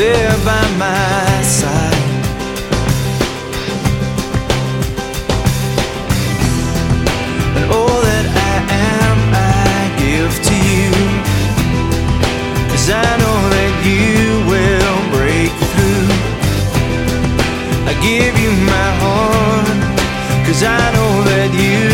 there by my side. And all that I am, I give to you, 'cause I know that you will break through. I give you my heart, 'cause I know that you